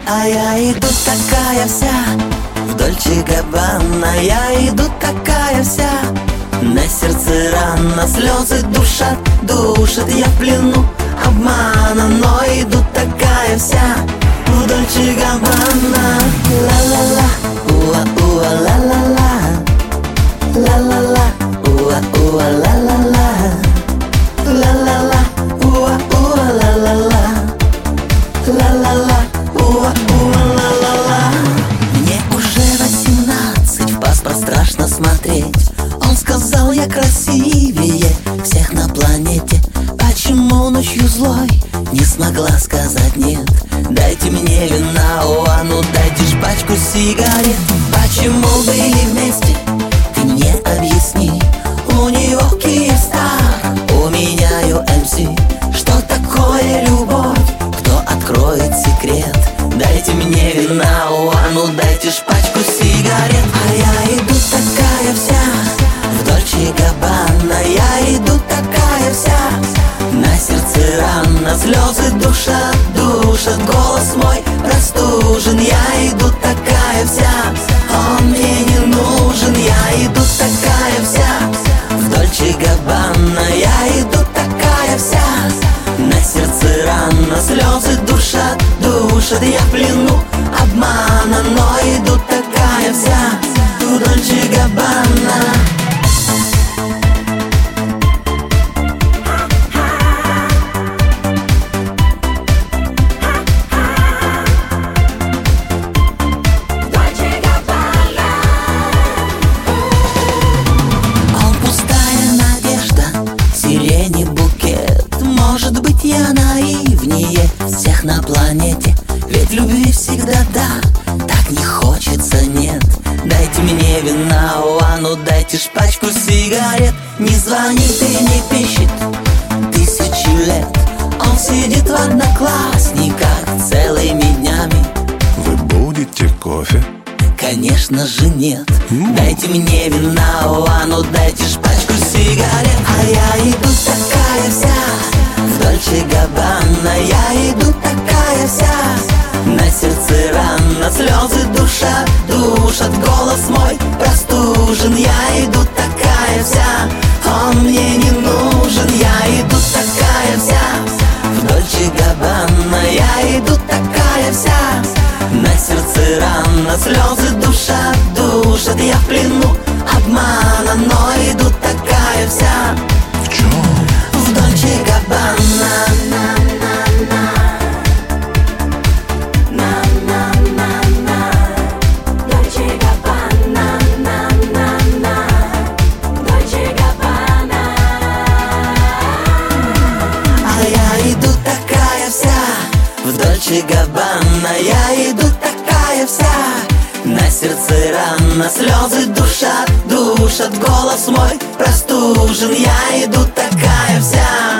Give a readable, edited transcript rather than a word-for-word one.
А я иду такая вся в Дольче Габбана. Я иду такая вся, на сердце рана, слезы душат, душат. Я в плену обмана, но иду такая вся в Дольче Габбана. Ла-ла-ла, уа-уа, ла-ла-ла, ла-ла-ла, уа-уа, ла-ла-ла, ла-ла-ла, уа-уа, ла-ла-ла, ла-ла-ла, уа-уа, ла-ла-ла. Мне уже 18, в паспорт страшно смотреть. Он сказал, я красивее всех на планете. Почему ночью злой не смогла сказать нет? Дайте мне вина, а ну дайте ж пачку сигарет. Почему были вместе, ты мне объясни. У него Киевстар, у меня UMC. Что такое любовь, кто откроет секрет? Дайте мне вина, а ну дайте ж пачку сигарет. А я иду такая вся в Дольче Габбана. Я иду такая вся, на сердце рана, слезы душат, душат. Голос мой простужен. Я иду такая вся, он мне не нужен. Я иду такая вся в Дольче Габбана. Я иду такая вся, на сердце рана, слезы душат, душат. Я в плену обмана, но иду такая вся в Дольче Габбана. Может быть, я наивнее всех на планете, ведь любви всегда да, так не хочется нет. Дайте мне вина, а ну дайте ж пачку сигарет. Не звонит и не пишет тысячи лет. Он сидит в Одноклассниках целыми днями. Вы будете кофе? Конечно же нет. Дайте мне вина, а ну дайте ж пачку сигарет. А я иду такая вся в Дольче Габбана. Я иду такая вся, на сердце рана, слезы душат, душат. Голос мой простужен. Я иду такая вся, он мне не нужен. Я иду такая вся в Дольче Габбана. Я иду такая вся, на сердце рана, слезы душат, душат. Я в плену обмана, но иду такая вся. В чем? В Дольче Габбана. А я иду такая вся в Дольче Габбана. Я иду такая вся, на сердце рана, слезы душат, душат. Голос мой простужен. Я иду такая вся.